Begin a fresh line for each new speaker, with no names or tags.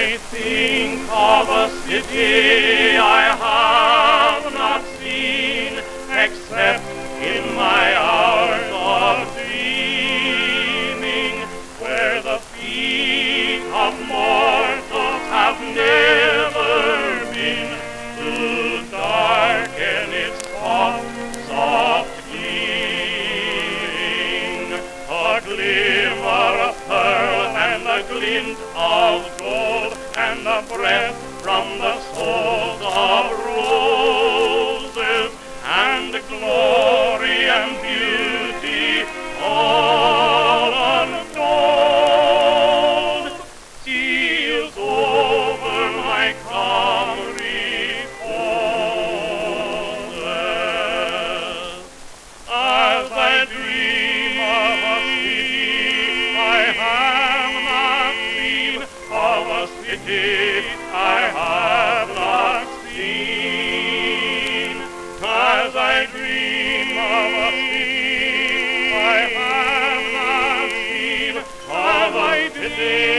I think of a city I have not seen, except in my hours of dreaming, where the feet of mortals have never been, to darken its soft gleaming. A glimmer of pearl and a glint of gold, and a breath from the souls of roses, and glory and beauty all untold, steals over my calm reposes. As I dream of a city I have not seen, of a city I have not seen. As I dream of a city I have not seen, of a city